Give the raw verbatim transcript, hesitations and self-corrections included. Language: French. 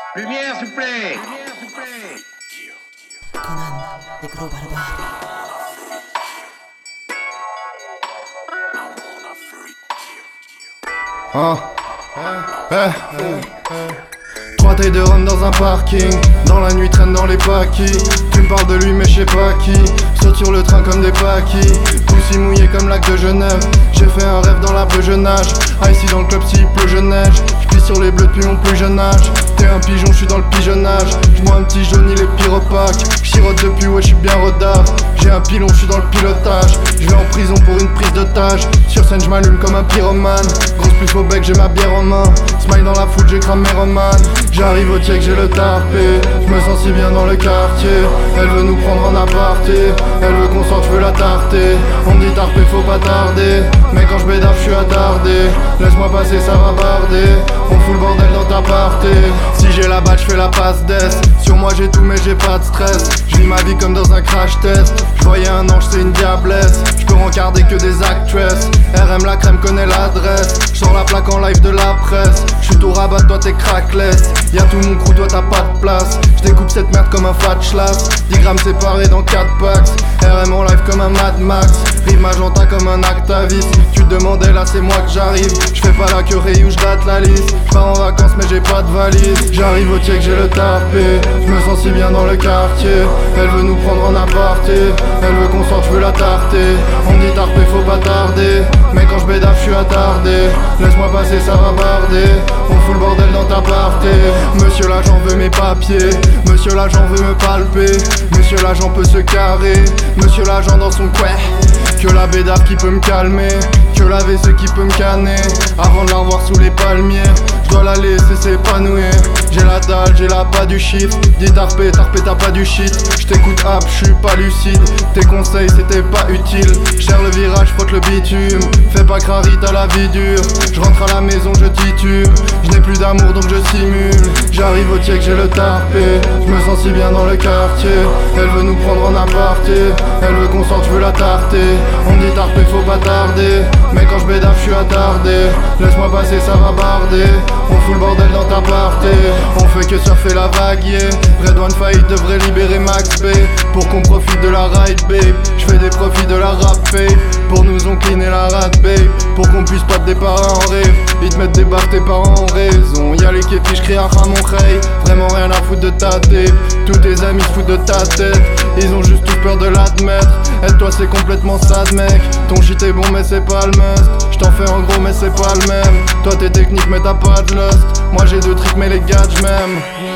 Lumière, s'il vous plaît. Conan, les gros barbares. Hein eh, eh, eh. Trois tailles de rhum dans un parking. Dans la nuit traîne dans les paquis. Tu me parles de lui mais je sais pas qui. Saute sur le train comme des paquis. Poussi mouillé comme lac de Genève. J'ai fait un rêve dans la peu jeune âge. Ah ici dans le club s'il pleut je neige. J'pisse sur les bleus depuis mon plus jeune âge. T'es un pigeon, j'suis dans le pigeonnage. J'bois un petit jaune, il est pire opaque. J'sirote depuis, ouais j'suis bien rodard. J'ai un pilon, j'suis dans le pilotage. J'vais en prison pour une prise d'otage. Sur scène j'm'allume comme un pyromane. Grosse plus au bec, j'ai ma bière en main. Smile dans la foule, j'écrame mes romanes. J'arrive au check, j'ai le tarpé. J'me sens si bien dans le quartier. Elle veut nous prendre en aparté. Elle veut qu'on sorte, j'veux la tarter. On me dit tarpé, faut pas tarder. Mais quand j'bédave, j'suis attardé. Laisse-moi passer, ça va barder. On fout le bordel dans ta partie. Si j'ai la balle, j'fais la passe d'ess. Sur moi j'ai tout mais j'ai pas de stress. J'vis ma vie comme dans un crash test. J'voyais un ange, c'est une diablesse. J'peux rencarder que des actresses. R M la crème connaît l'adresse. J'sors la plaque en live de la presse. J'suis tout rabat, toi t'es crackless. Y'a tout mon crew, toi t'as pas de place. J'découpe cette merde comme un fat schlass. dix grammes séparés dans quatre packs. R M en live comme un Mad Max. Rive magenta comme un Actavis. Tu te demandais là c'est moi que j'arrive. J'fais pas la queue où j'date la liste. J'pars en vacances mais j'ai pas de valise. J'arrive au check, j'ai le tarpé. J'me sens si bien dans le quartier. Elle veut nous prendre en aparté. Elle veut qu'on sorte, j'veux la tarter. On me dit tarpé, faut pas tarder. Mais quand j'bédave, j'suis attardé. Laisse-moi passer, ça va barder. On fout le bordel dans ta partie. Monsieur l'agent veut mes papiers. Monsieur l'agent veut me palper. Monsieur l'agent peut se carrer. Monsieur l'agent dans son couet. Que la bédave qui peut me calmer. Que la V C qui peut me canner. Avant de la revoir sous les palmiers. J'dois la laisser s'épanouir. J'ai la dalle, j'ai la pas du chiffre. Dis tarpé, tarpé t'as pas du shit. J't'écoute hap, j'suis pas lucide. Tes conseils c'était pas utile. J'serre le virage, frotte le bitume. Fais pas crari, t'as la vie dure. J'rentre à la maison, je titube. J'n'ai plus d'amour donc je simule. J'arrive au check, j'ai le tarpé. J'me sens si bien dans le quartier. Elle veut nous prendre en aparté. Elle veut qu'on sorte, j'veux la tarter. On me dit tarpé, faut pas tarder. Mais quand j'bédave, j'suis attardé. Laisse-moi passer, ça va barder. On fout le bordel dans ta partie. On fait que surfer la vague, yeah. Redouane faillite devrait libérer Max B. Pour qu'on profite de la ride, babe. J'fais des profits de la rap pay. Pour nous on clean et la rat, babe. Pour qu'on puisse pas te déparer en rêve. Ils te mettent des barres, tes parents ont raison. Y'a les képis, j'crie à Ramon Rey. Vraiment rien à foutre de ta tête. Tous tes amis se foutent de ta tête. Ils ont juste tout peur de l'admettre. Elle toi c'est complètement sad mec. Ton shit est bon mais c'est pas le must. J't'en fais en gros mais c'est pas le même. Toi t'es technique mais t'as pas de lust. Moi j'ai deux tricks mais les gars j'm'aime.